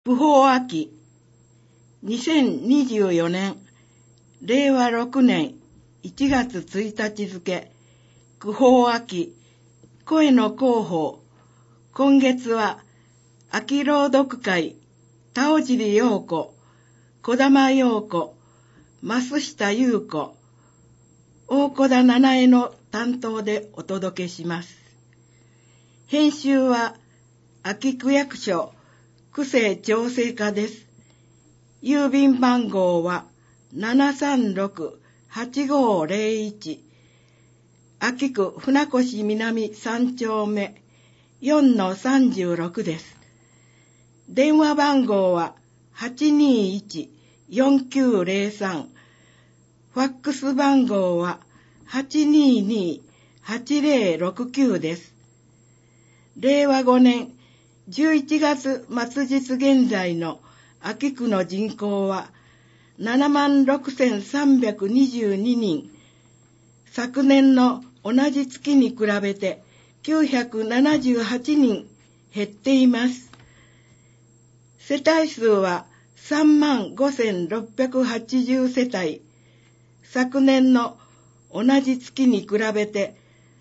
不法秋、2024年、令和6年1月1日付、不法秋、声の広報。今月は、秋朗読会、田尾尻陽子、児玉陽子、増下優子、大小田七重の担当でお届けします。編集は、秋区役所、区政調整課です。郵便番号は 736-8501 秋区船越南3丁目 4-36 です。電話番号は 821-4903 ファックス番号は 822-8069 です。令和5年11月末日現在の秋区の人口は 76,322 人。昨年の同じ月に比べて978人減っています。世帯数は 35,680 世帯。昨年の同じ月に比べて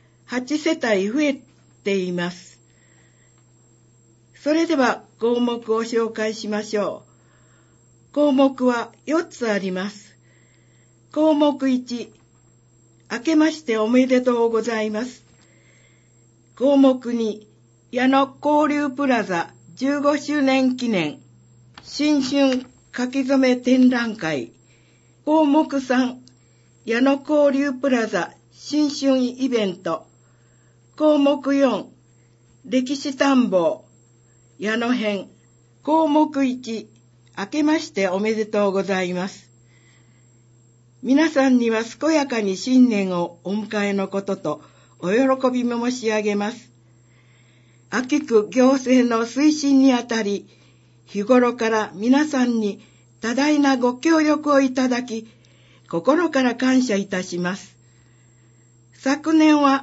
8世帯増えています。それでは項目を紹介しましょう。項目は4つあります。項目1、明けましておめでとうございます。項目2、矢野交流プラザ15周年記念新春書き初め展覧会。項目3、矢野交流プラザ新春イベント。項目4、歴史探訪矢野編。項目1、明けましておめでとうございます。皆さんには健やかに新年をお迎えのこととお喜び申し上げます。秋区行政の推進にあたり、日頃から皆さんに多大なご協力をいただき、心から感謝いたします。昨年は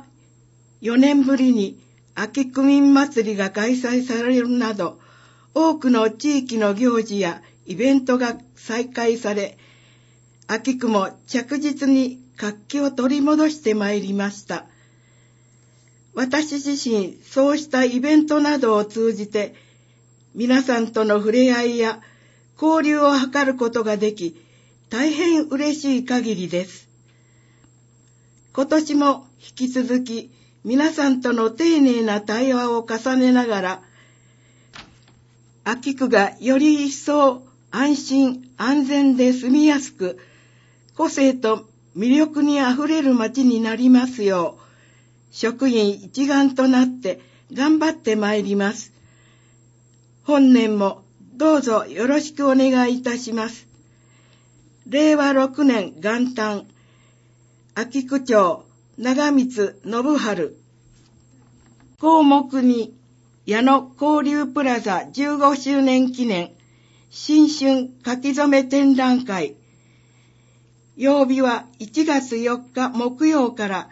4年ぶりに秋区民祭りが開催されるなど、多くの地域の行事やイベントが再開され、秋区も着実に活気を取り戻してまいりました。私自身、そうしたイベントなどを通じて、皆さんとの触れ合いや交流を図ることができ、大変嬉しい限りです。今年も引き続き、皆さんとの丁寧な対話を重ねながら、秋区がより一層安心安全で住みやすく、個性と魅力にあふれる街になりますよう、職員一丸となって頑張ってまいります。本年もどうぞよろしくお願いいたします。令和6年元旦、秋区長長光信春。項目2、矢野交流プラザ15周年記念新春書き初め展覧会。曜日は1月4日木曜から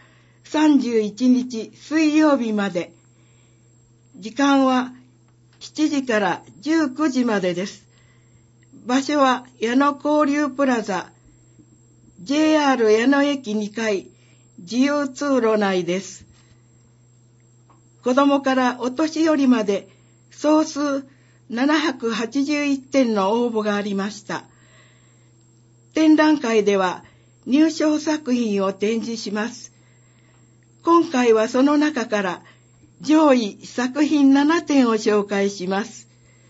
31日水曜日まで。時間は7時から19時までです。場所は矢野交流プラザ JR 矢野駅2階自由通路内です。子どもからお年寄りまで総数781点の応募がありました。展覧会では入賞作品を展示します。今回はその中から上位作品7点を紹介します。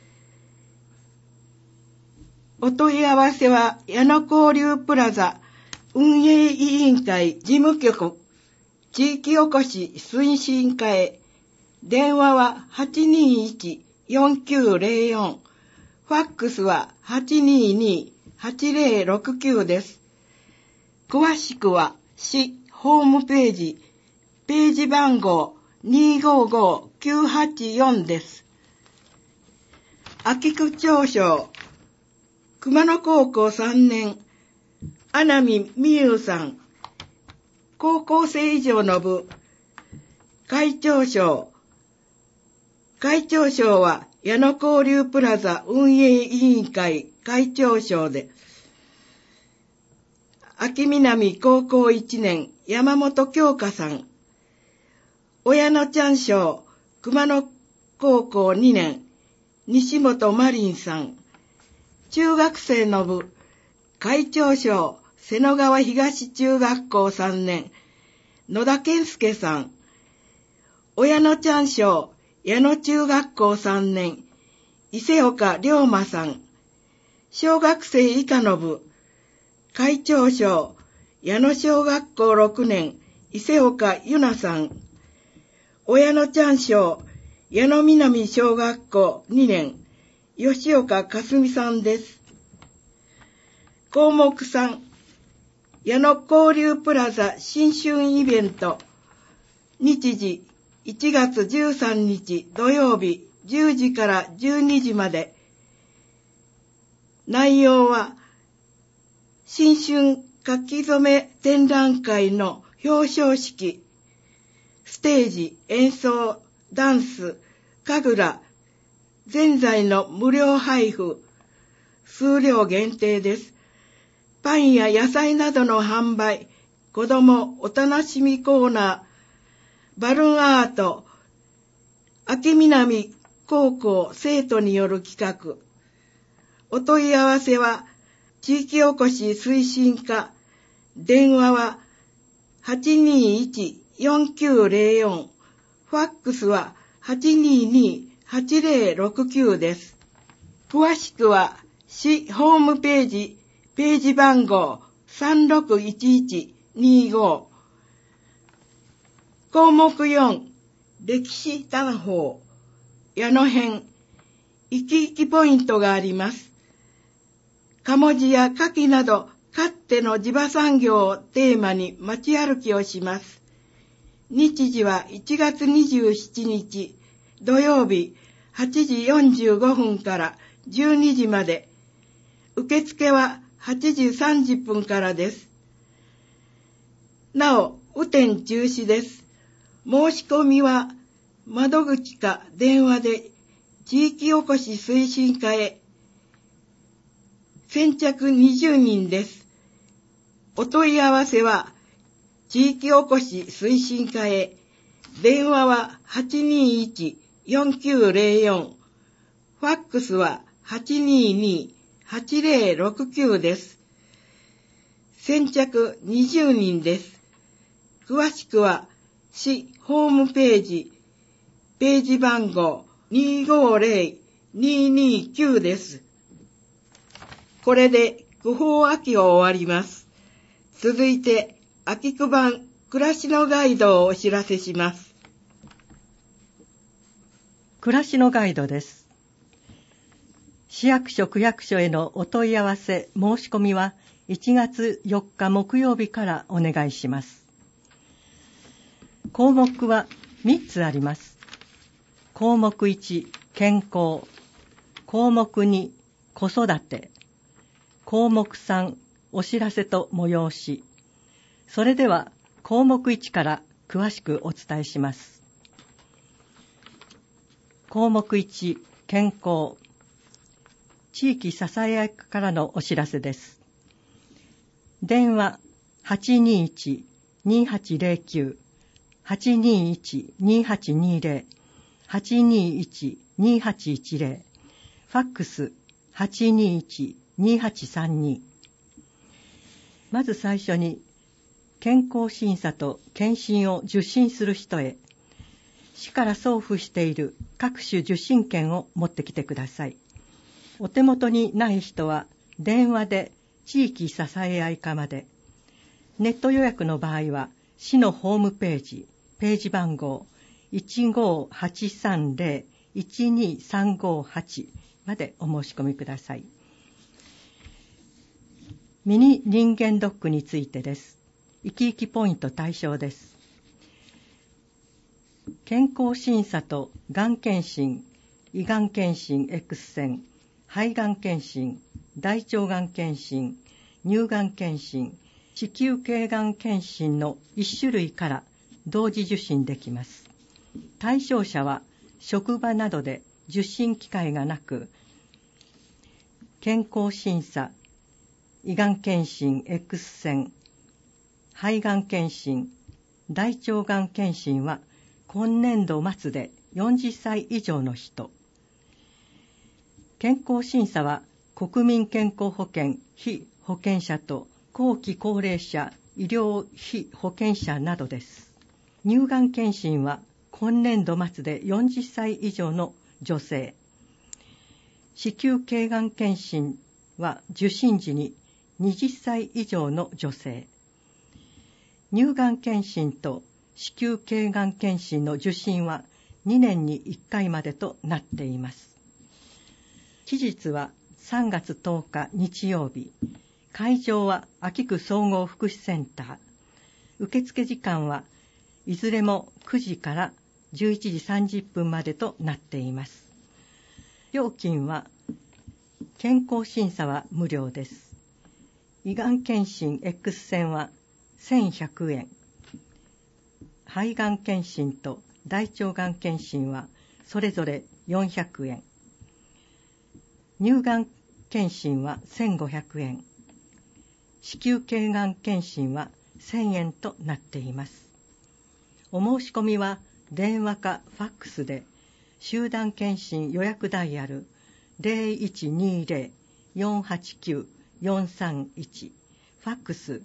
お問い合わせは矢野交流プラザ運営委員会事務局地域おこし推進課へ。電話は 821-4904。ファックスは 822-8069 です。詳しくは市ホームページ、ページ番号255984です。秋区長賞熊野高校3年阿南美優さん。高校生以上の部会長賞。会長賞は矢野交流プラザ運営委員会会長賞で、秋南高校1年山本京香さん、親野ちゃん賞熊野高校2年西本マリンさん、中学生の部会長賞瀬野川東中学校3年野田健介さん、親野ちゃん賞矢野中学校3年伊勢岡龍馬さん、小学生以下の部会長賞矢野小学校6年伊勢岡ゆなさん、親野ちゃん賞矢野南小学校2年吉岡かすみさんです。項目3、矢野交流プラザ新春イベント、日時1月13日土曜日10時から12時まで。内容は新春書き初め展覧会の表彰式、ステージ、演奏、ダンス、神楽、ぜんざいの無料配布、数量限定です。パンや野菜などの販売、子どもお楽しみコーナー、バルーンアート、秋南高校生徒による企画。お問い合わせは、地域おこし推進課、電話は 821-4904、ファックスは 822-8069 です。詳しくは、市ホームページ、ページ番号361125。項目4、歴史探訪、矢野編、生き生きポイントがあります。鴨地や牡蠣など、かつての地場産業をテーマに街歩きをします。日時は1月27日土曜日8時45分から12時まで。受付は8時30分からです。なお、雨天中止です。申し込みは窓口か電話で地域おこし推進課へ。先着20人です。お問い合わせは地域おこし推進課へ。電話は 821-4904。ファックスは 822-8069 です。先着20人です。詳しくは市ホームページ、ページ番号250229です。これで区報秋を終わります。続いて秋区版暮らしのガイドをお知らせします。 暮らしのガイドです。市役所区役所へのお問い合わせ申し込みは1月4日木曜日からお願いします。項目は3つあります。項目1、健康。項目2、子育て。項目3、お知らせと催し。それでは項目1から詳しくお伝えします。項目1、健康。地域支え合い課からのお知らせです。電話 821-2809 821-2820 821-2810。ファックス 821-2832。まず最初に健康審査と検診を受診する人へ、市から送付している各種受診券を持ってきてください。お手元にない人は電話で地域支え合い課まで、ネット予約の場合は市のホームページ、ページ番号 15830-12358 までお申し込みください。ミニ人間ドックについてです。生き生きポイント対象です。健康審査とがん検診、胃がん検診 X 線、肺がん検診、大腸がん検診、乳がん検診、子宮頸がん検診の1種類から同時受診できます。対象者は職場などで受診機会がなく、健康審査、胃がん検診 X 線、肺がん検診、大腸がん検診は今年度末で40歳以上の人。健康審査は国民健康保険被保険者と後期高齢者医療被保険者などです。乳がん検診は今年度末で40歳以上の女性。子宮頸がん検診は受診時に20歳以上の女性。乳がん検診と子宮頸がん検診の受診は2年に1回までとなっています。期日は3月10日日曜日。会場は秋区総合福祉センター。受付時間はいずれも9時から11時30分までとなっています。料金は健康審査は無料です。胃がん検診 X 線は1100円。肺がん検診と大腸がん検診はそれぞれ400円。乳がん検診は1500円。子宮頸がん検診は1000円となっています。お申し込みは電話かファックスで、集団検診予約ダイヤル 0120-489-431、ファックス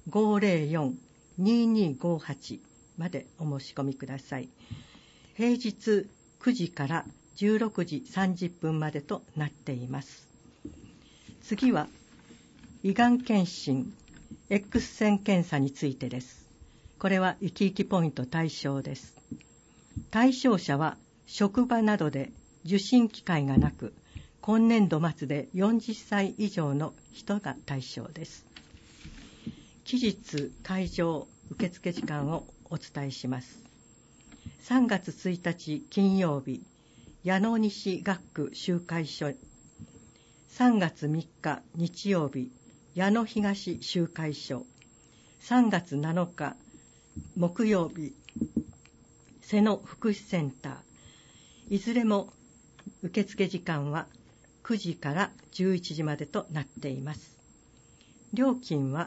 504-2258 までお申し込みください。平日9時から16時30分までとなっています。次は胃がん検診 X 線検査についてです。これは生き生きポイント対象です。対象者は職場などで受診機会がなく、今年度末で40歳以上の人が対象です。期日、会場、受付時間をお伝えします。3月1日金曜日、矢野西学区集会所。3月3日日曜日、矢野東集会所。3月7日木曜日、瀬野福祉センター。いずれも受付時間は9時から11時までとなっています。料金は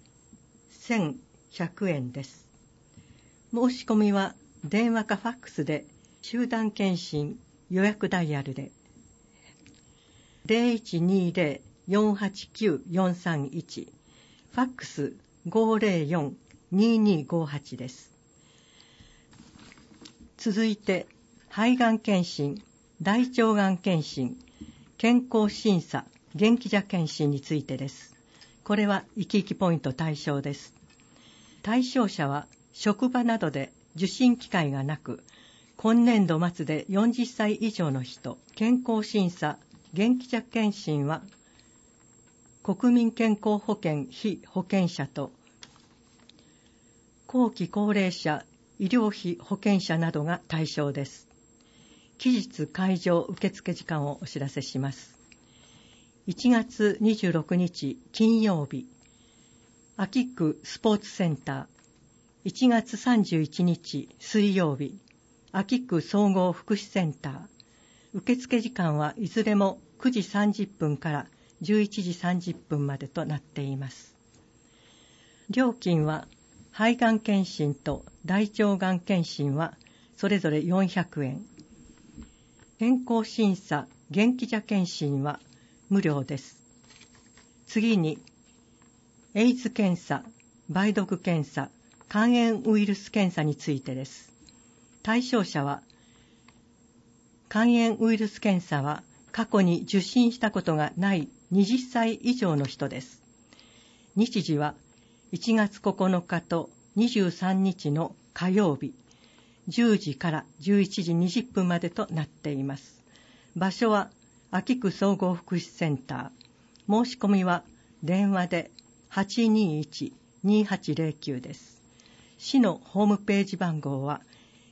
1100円です。申し込みは電話かファックスで、集団検診予約ダイヤルで 0120-489-431、ファックス 504-2258 です。続いて肺がん検診、大腸がん検診、健康審査、元気者検診についてです。これは生き生きポイント対象です。対象者は職場などで受診機会がなく、今年度末で40歳以上の人。健康審査、元気者検診は国民健康保険被保険者と後期高齢者医療費保険者などが対象です。期日、会場、受付時間をお知らせします。1月26日金曜日、秋区スポーツセンター。1月31日水曜日、秋区総合福祉センター。受付時間はいずれも9時30分から11時30分までとなっています。料金は肺がん検診と大腸がん検診はそれぞれ400円。健康審査、元気者検診は無料です。次に、エイズ検査、梅毒検査、肝炎ウイルス検査についてです。対象者は、肝炎ウイルス検査は過去に受診したことがない20歳以上の人です。日時は1月9日と23日の火曜日、10時から11時20分までとなっています。場所は秋区総合福祉センター。申し込みは電話で 821-2809 です。市のホームページ番号は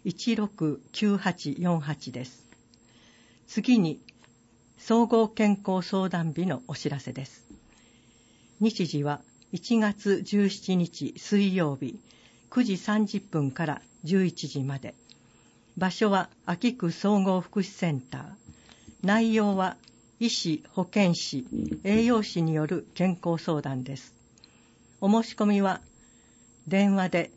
169848です。次に、総合健康相談日のお知らせです。日時は1月17日水曜日、9時30分から11時まで。場所は秋区総合福祉センタ内容は医師、保健師、栄養士による健康相談です。お申し込みは電話で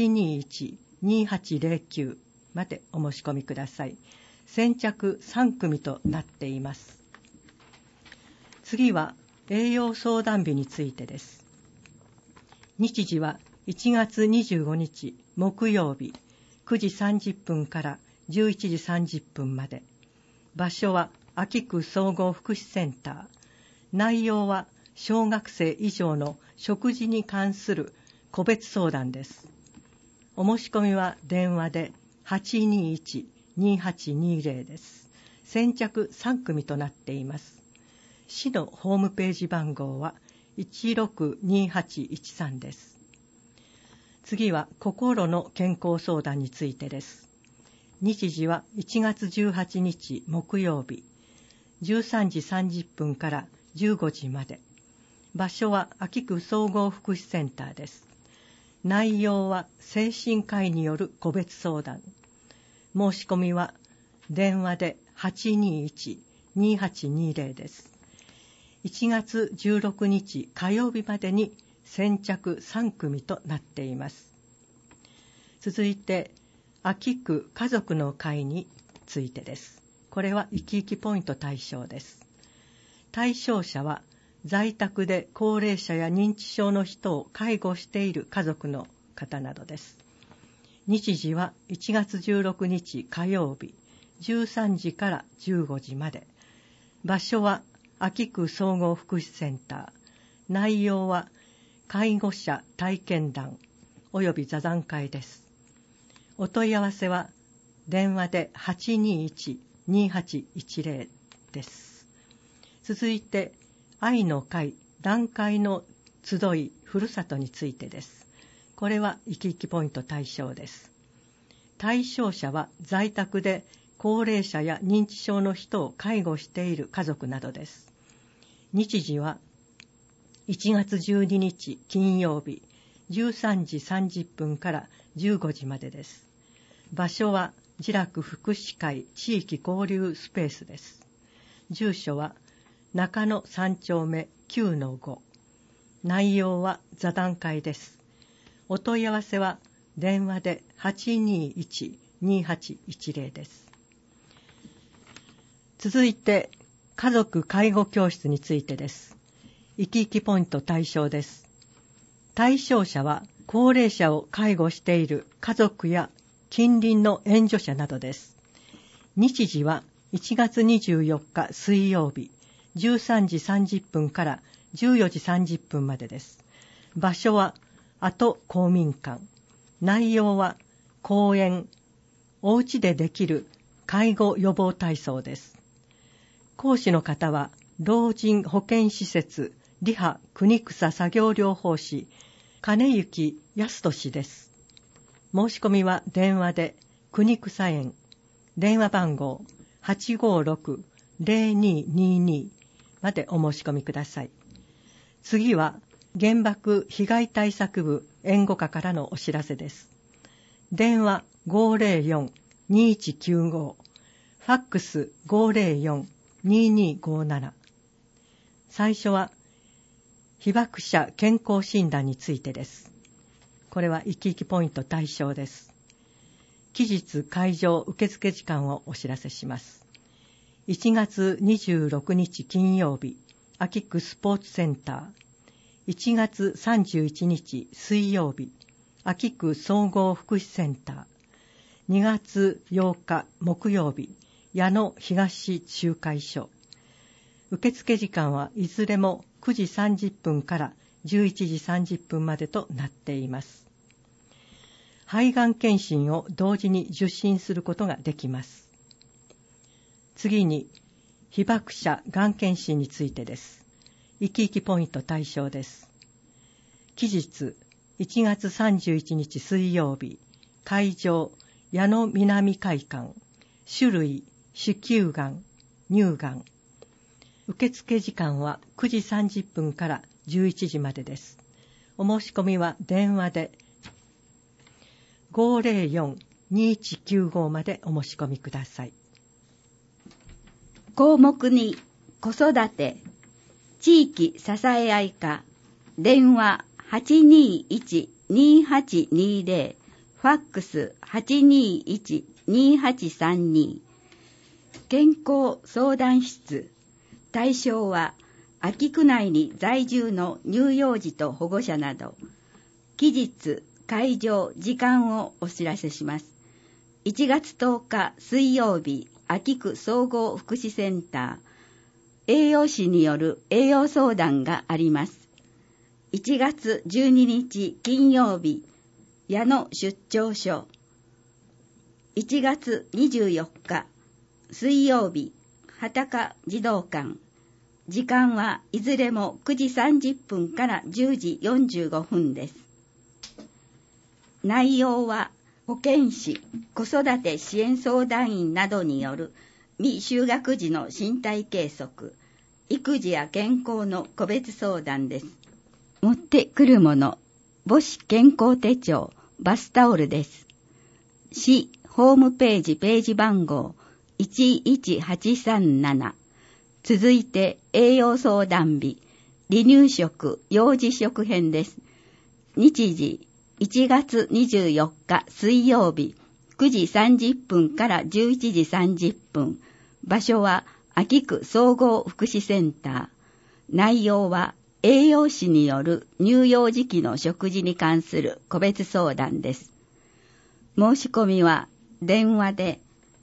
821-2809 までお申し込みください。先着3組となっています。次は栄養相談日についてです。日時は1月25日木曜日9時30分から11時30分まで。場所は秋区総合福祉センター。内容は小学生以上の食事に関する個別相談です。お申し込みは電話で 821-2820 です。先着3組となっています。市のホームページ番号は162813です。次は心の健康相談についてです。日時は1月18日木曜日13時30分から15時まで。場所は秋区総合福祉センターです。内容は精神科医による個別相談。申し込みは電話で 821-2820 です。1月16日火曜日までに先着3組となっています。続いて秋区家族の会についてです。これは生き生きポイント対象です。対象者は在宅で高齢者や認知症の人を介護している家族の方などです。日時は1月16日火曜日13時から15時まで。場所は秋区総合福祉センター。内容は介護者体験談および座談会です。お問い合わせは電話で 821-2810 です。続いて愛の会団塊の集いふるさとについてです。これは生き生きポイント対象です。対象者は在宅で高齢者や認知症の人を介護している家族などです。日時は1月12日金曜日13時30分から15時までです。場所は自楽福祉会地域交流スペースです。住所は中野3丁目 9-5。内容は座談会です。お問い合わせは電話で 821-2810 です。続いて家族介護教室についてです。生き生きポイント対象です。対象者は高齢者を介護している家族や近隣の援助者などです。日時は1月24日水曜日13時30分から14時30分までです。場所は後公民館。内容は講演、おうちでできる介護予防体操です。講師の方は老人保健施設リハ国草作業療法士金幸康俊です。申し込みは電話で国草園電話番号 856-0222 までお申し込みください。次は原爆被害対策部援護課からのお知らせです。電話 504-2195 ファックス 504-2257。 最初は被爆者健康診断についてです。これは生き生きポイント対象です。期日会場受付時間をお知らせします。1月26日金曜日秋区スポーツセンター。1月31日水曜日秋区総合福祉センター。2月8日木曜日矢野東集会所。受付時間はいずれも9時30分から11時30分までとなっています。肺がん検診を同時に受診することができます。次に被爆者がん検診についてです。生き生きポイント対象です。期日1月31日水曜日会場矢野南会館。種類子宮がん乳がん。受付時間は9時30分から11時までです。お申し込みは電話で 504-2195 までお申し込みください。 項目に子育て、地域支え合い課、電話 821-2820、ファックス 821-2832、健康相談室、対象は秋区内に在住の乳幼児と保護者など、期日、会場、時間をお知らせします。1月10日水曜日、秋区総合福祉センター、栄養士による栄養相談があります。1月12日金曜日、矢野出張所。1月24日水曜日、畑児童館。時間はいずれも9時30分から10時45分です。内容は保健師、子育て支援相談員などによる未就学児の身体計測、育児や健康の個別相談です。持ってくるもの、母子健康手帳、バスタオルです。市ホームページ番号11837。続いて栄養相談日、離乳食、幼児食編です。日時1月24日水曜日、9時30分から11時30分。場所は秋区総合福祉センター。内容は栄養士による乳幼児期の食事に関する個別相談です。申し込みは電話で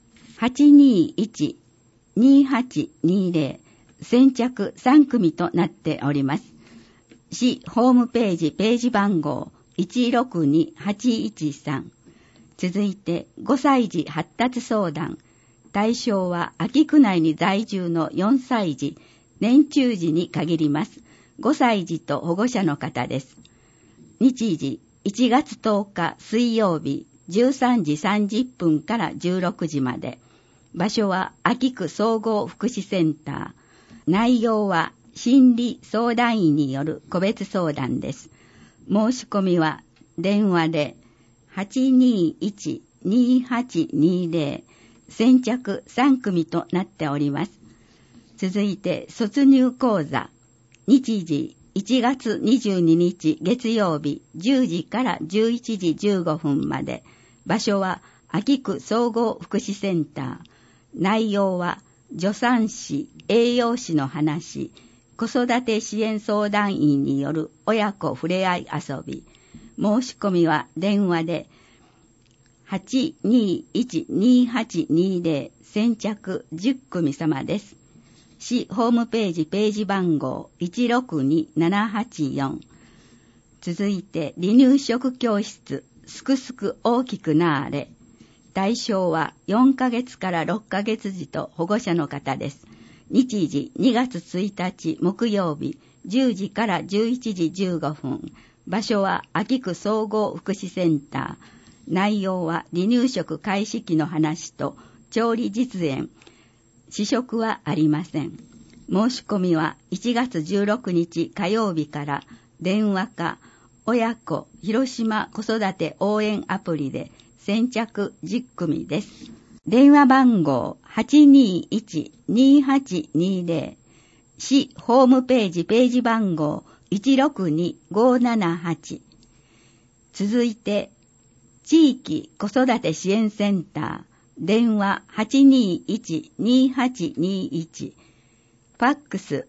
821-2820 先着3組となっております。市ホームページ番号162813。続いて5歳児発達相談。対象は秋区内に在住の4歳児、年中児に限ります。5歳児と保護者の方です。日時1月10日水曜日、13時30分から16時まで。場所は秋区総合福祉センター。内容は心理相談員による個別相談です。申し込みは電話で 821-2820 先着3組となっております。続いて卒乳講座。日時1月22日月曜日10時から11時15分まで。場所は秋区総合福祉センター。内容は助産師、栄養士の話、子育て支援相談員による親子ふれあい遊び。申し込みは電話で 821-2820 先着10組様です。市ホームページ番号162784。続いて離乳食教室、すくすく大きくなーれ。対象は4ヶ月から6ヶ月児と保護者の方です。日時2月1日木曜日10時から11時15分。場所は秋区総合福祉センター。内容は離乳食開始期の話と調理実演。試食はありません。申し込みは1月16日火曜日から電話か親子広島子育て応援アプリで先着10組です。電話番号 821-2820 市ホームページ番号162578。続いて地域子育て支援センター。電話 821-2821。ファックス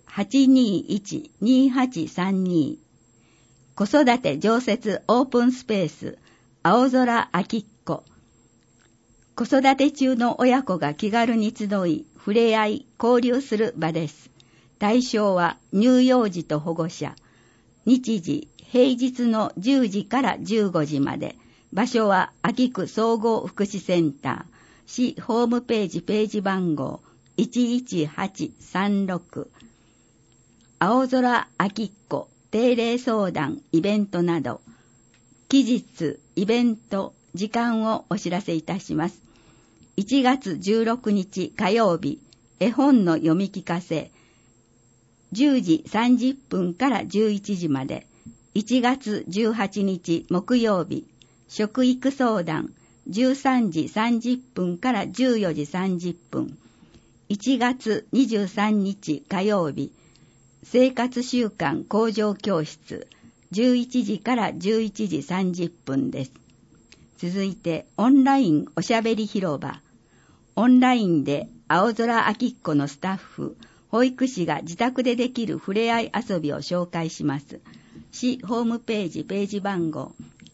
821-2832。子育て常設オープンスペース青空秋っ子。子育て中の親子が気軽に集い、触れ合い、交流する場です。対象は乳幼児と保護者。日時、平日の10時から15時まで。場所は秋区総合福祉センター。市ホームページ番号11836。青空秋っ子定例相談イベントなど、期日、イベント、時間をお知らせいたします。1月16日火曜日、絵本の読み聞かせ、10時30分から11時まで。1月18日木曜日、食育相談、13時30分から14時30分。 1月23日火曜日、生活習慣向上教室、11時から11時30分です。続いて、オンラインおしゃべり広場。オンラインで青空あきっこのスタッフ、保育士が自宅でできるふれあい遊びを紹介します。市ホームページ番号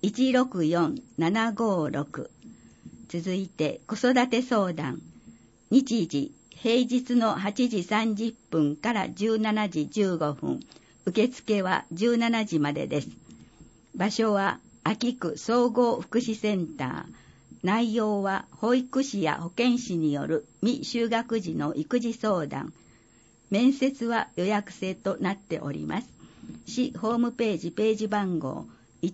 164756。続いて、子育て相談。日時、平日の8時30分から17時15分。受付は17時までです。場所は、秋区総合福祉センター。内容は、保育士や保健師による未就学児の育児相談。面接は予約制となっております。市ホームページ番号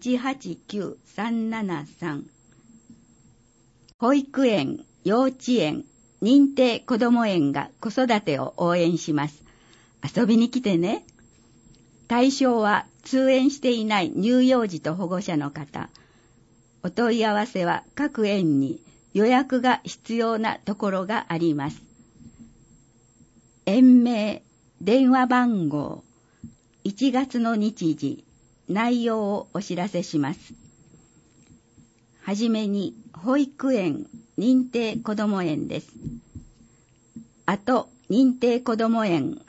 189373。保育園、幼稚園、認定こども園が子育てを応援します。遊びに来てね。対象は通園していない乳幼児と保護者の方。お問い合わせは各園に予約が必要なところがあります。園名、電話番号、1月の日時、内容をお知らせします。はじめに、保育園、認定こども園です。あと、認定こども園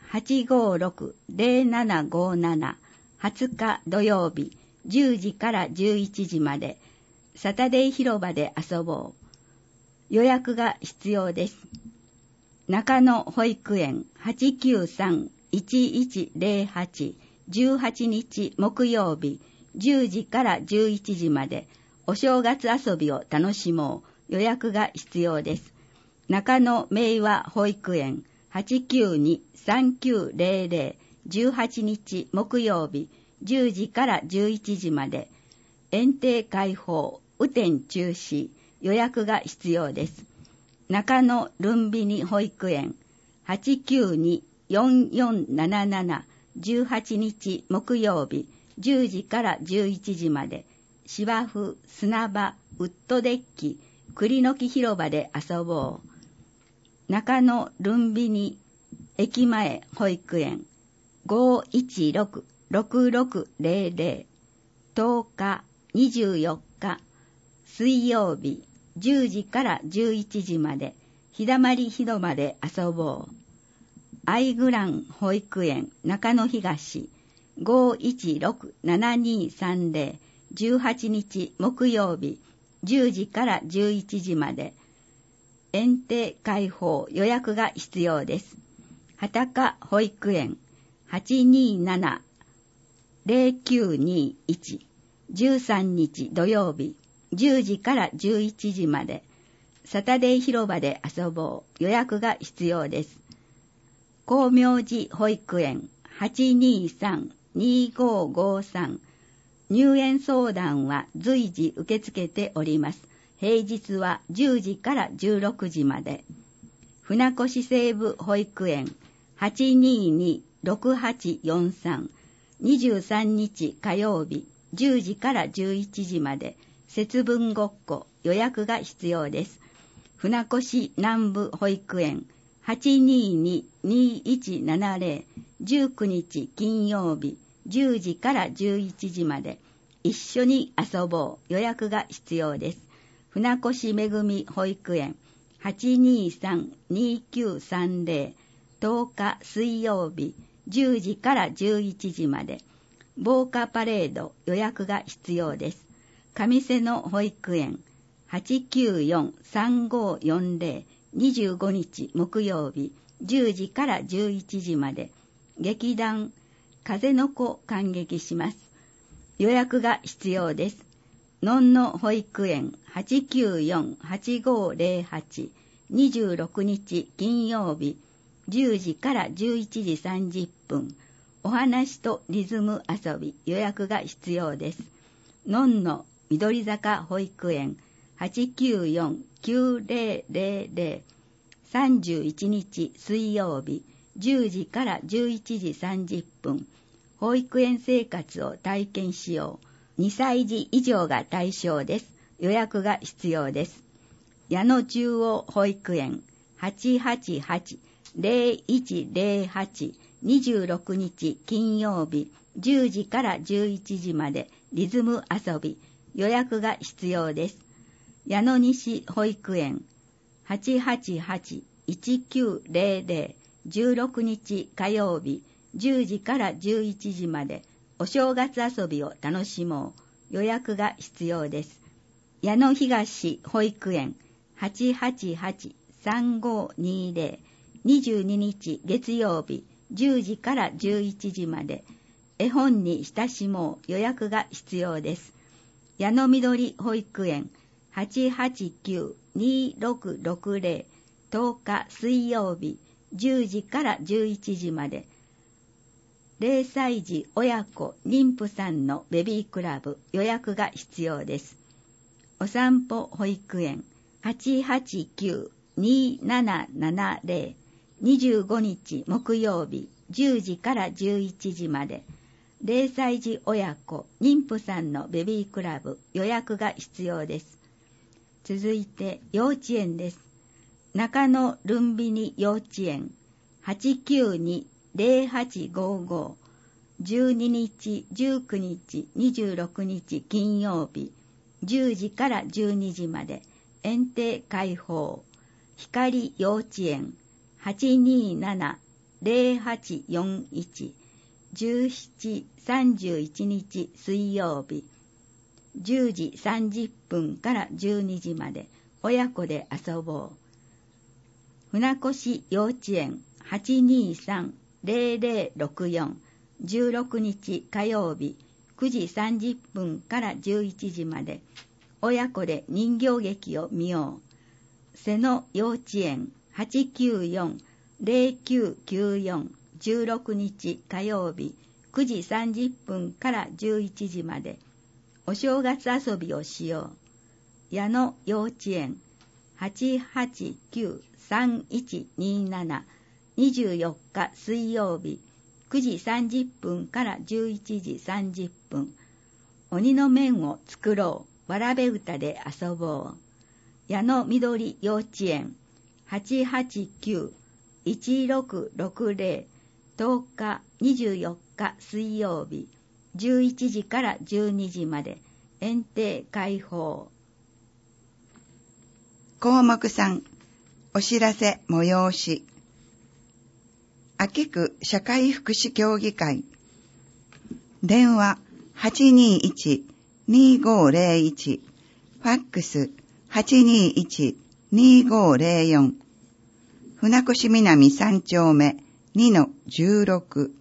856-0757、20日土曜日、10時から11時まで、サタデー広場で遊ぼう。予約が必要です。中野保育園 893-1108、18日木曜日、10時から11時まで、お正月遊びを楽しもう。予約が必要です。中野明和保育園 892-3900、18日木曜日、10時から11時まで、園庭開放、雨天中止、予約が必要です。中野ルンビニ保育園 892-4477、18日木曜日、10時から11時まで、芝生、砂場、ウッドデッキ、栗の木広場で遊ぼう。中野ルンビニ駅前保育園 516-6600、10日、24日、水曜日、10時から11時まで、日だまり広場で遊ぼう。アイグラン保育園中野東 516-7230、18日木曜日、10時から11時まで、園庭開放、予約が必要です。畑保育園 827-0921、13日土曜日、10時から11時まで、サタデー広場で遊ぼう。予約が必要です。光明寺保育園 823-2553、入園相談は随時受け付けております。平日は10時から16時まで。船越西部保育園 822-6843、23日火曜日、10時から11時まで、節分ごっこ、予約が必要です。船越南部保育園 822-2170、19日金曜日、10時から11時まで、一緒に遊ぼう。予約が必要です。船越めぐみ保育園 823-2930、10日水曜日、10時から11時まで、防火パレード。予約が必要です。上瀬野保育園 894-3540、25日木曜日、10時から11時まで、劇団風の子感激します。予約が必要です。のんの保育園 894-8508、26日金曜日、10時から11時30分、お話とリズム遊び。予約が必要です。のんの緑坂保育園 894-9000、31日水曜日、10時から11時30分、保育園生活を体験しよう。2歳児以上が対象です。予約が必要です。矢野中央保育園 0108 26日金曜日10時から11時までリズム遊び、予約が必要です。矢野西保育園 888-1900 16日火曜日10時から11時までお正月遊びを楽しもう、予約が必要です。矢野東保育園 888-3520 22日月曜日10時から11時まで絵本に親しもう、予約が必要です。矢野緑保育園 889-2660 10日水曜日10時から11時まで0歳児親子妊婦さんのベビークラブ、予約が必要です。お散歩保育園 889-2770 25日木曜日10時から11時まで0歳児親子妊婦さんのベビークラブ、予約が必要です。続いて幼稚園です。中野ルンビニ幼稚園 892-0855 12日19日26日金曜日10時から12時まで園庭開放。光幼稚園 827-0841 17、31日水曜日10時30分から12時まで親子で遊ぼう。船越幼稚園 823-0064 16日火曜日9時30分から11時まで親子で人形劇を見よう。瀬野幼稚園 894-0994 16日火曜日9時30分から11時までお正月遊びをしよう。矢野幼稚園 889-3127 24日水曜日9時30分から11時30分鬼の面を作ろう、わらべ歌で遊ぼう。矢野緑幼稚園 889-1660 10日24日水曜日11時から12時まで園庭開放。 項目3、お知らせ催し。秋区社会福祉協議会。電話 821-2501 ファックス 821-2504 船越南3丁目 2-16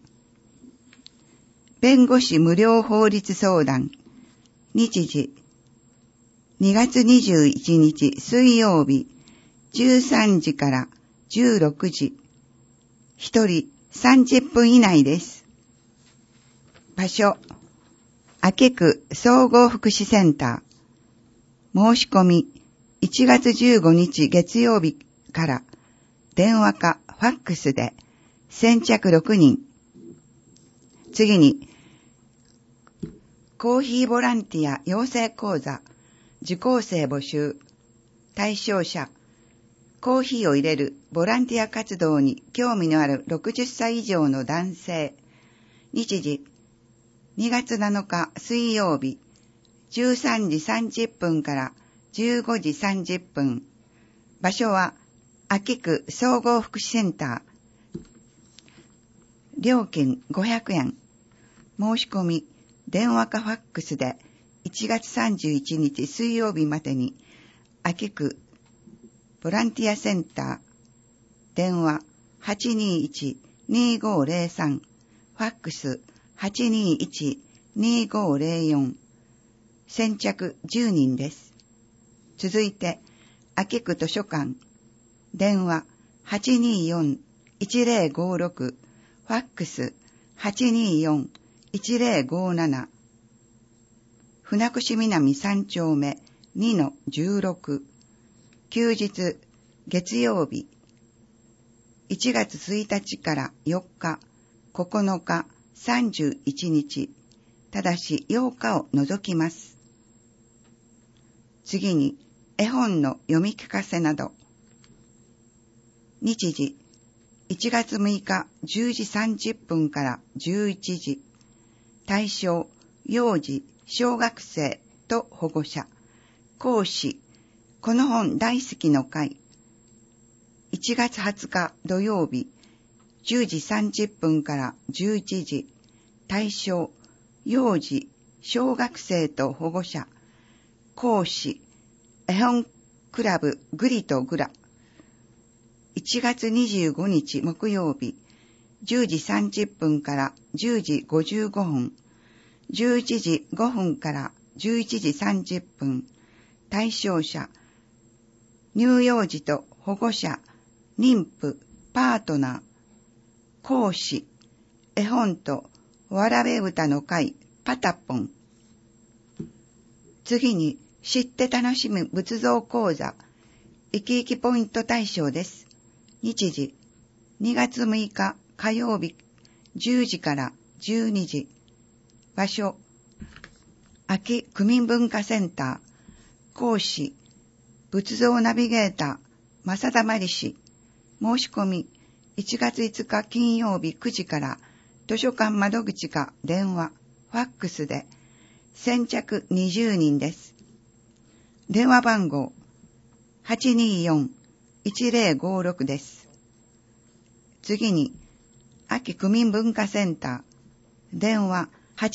弁護士無料法律相談。日時2月21日水曜日13時から16時1人30分以内です。場所秋区総合福祉センター。申し込み1月15日月曜日から電話かファックスで先着6人。次にコーヒーボランティア養成講座受講生募集。対象者コーヒーを入れるボランティア活動に興味のある60歳以上の男性。日時2月7日水曜日13時30分から15時30分。場所は秋区総合福祉センター。料金500円。申し込み電話かファックスで1月31日水曜日までに秋区ボランティアセンター。電話 821-2503 ファックス 821-2504 先着10人です。続いて秋区図書館。電話 824-1056 ファックス 824-1057 船越南3丁目 2-16 休日月曜日1月1日から4日、9日、31日、ただし8日を除きます。次に絵本の読み聞かせなど。日時 1月6日10時30分から11時。対象、幼児、小学生と保護者。講師、この本大好きの会。1月20日土曜日、10時30分から11時。対象、幼児、小学生と保護者。講師、絵本クラブグリとグラ。1月25日木曜日、10時30分から10時55分。11時5分から11時30分。対象者、乳幼児と保護者、妊婦、パートナー。講師、絵本とわらべ歌の会、パタポン。次に、知って楽しむ仏像講座、生き生きポイント大賞です。日時、2月6日火曜日、10時から12時。場所、安芸区民文化センター。講師、仏像ナビゲーター、正田真理氏。申し込み、1月5日金曜日9時から、図書館窓口か電話、ファックスで、先着20人です。電話番号、824-1056です。次に、安芸区民文化センター、電話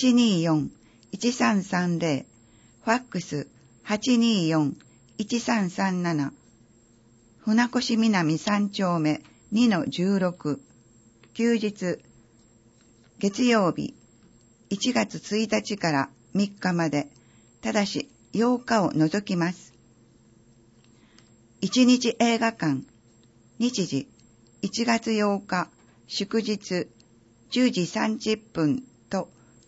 824-1330、ファックス824-1337、船越南3丁目 2-16、休日、月曜日、1月1日から3日まで、ただし8日を除きます。1日映画館、日時、1月8日、祝日、10時30分と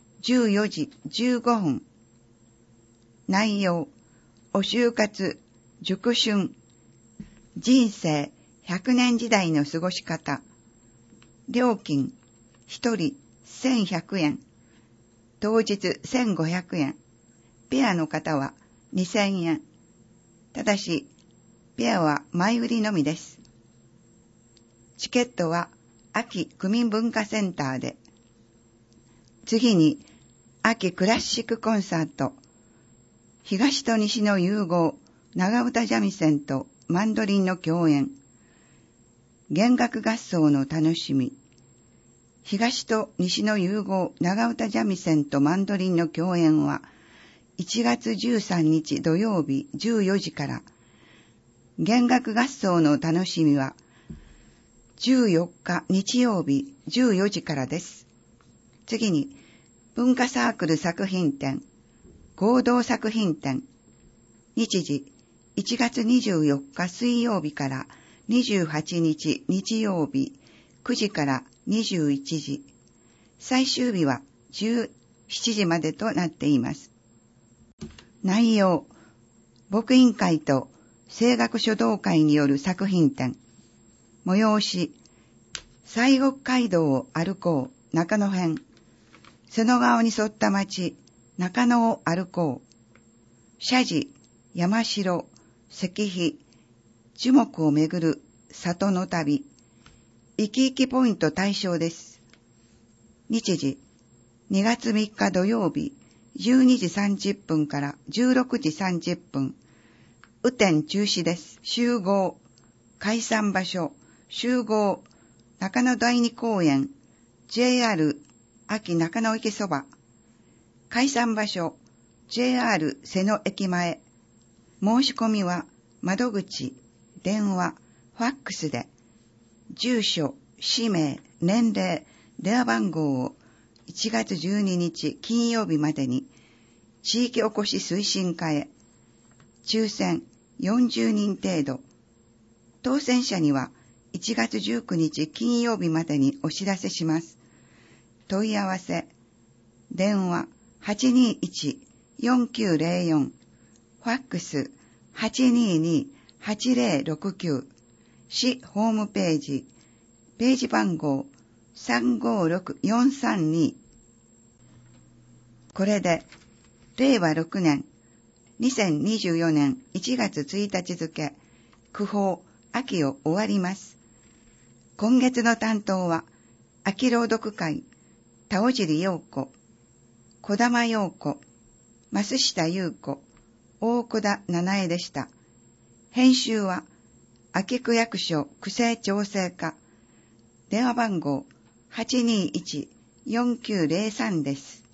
14時15分。内容、お就活、熟春、人生100年時代の過ごし方。料金、1人1100円。当日1500円。ペアの方は2000円。ただし、ペアは前売りのみです。チケットは安芸区民文化センターで。次に、安芸クラシックコンサート。東と西の融合、長唄三味線とマンドリンの共演。弦楽合奏の楽しみ。東と西の融合、長唄三味線とマンドリンの共演は、1月13日土曜日14時から。弦楽合奏の楽しみは、14日日曜日14時からです。次に、文化サークル作品展、合同作品展。日時、1月24日水曜日から28日日曜日9時から21時。最終日は17時までとなっています。内容、牧員会と声楽書道会による作品展。催し、西国街道を歩こう中野編。瀬野川に沿った町、中野を歩こう。社寺、山城、石碑、樹木をめぐる里の旅。生き生きポイント対象です。日時、2月3日土曜日、12時30分から16時30分。雨天中止です。集合、解散場所、集合、中野第二公園、JR 安芸中野駅そば。解散場所、JR 瀬野駅前。申し込みは、窓口、電話、ファックスで、住所、氏名、年齢、電話番号を1月12日金曜日までに、地域おこし推進課へ、抽選40人程度。当選者には1月19日金曜日までにお知らせします。問い合わせ、電話821-4904、ファックス822-8069、市ホームページ、ページ番号356432。これで、令和6年、2024年1月1日付、区報、秋を終わります。 今月の担当は、秋朗読会、田尾尻陽子、小玉陽子、増下優子、大小田七重でした。編集は、秋区役所区政調整課、電話番号 821-4903 です。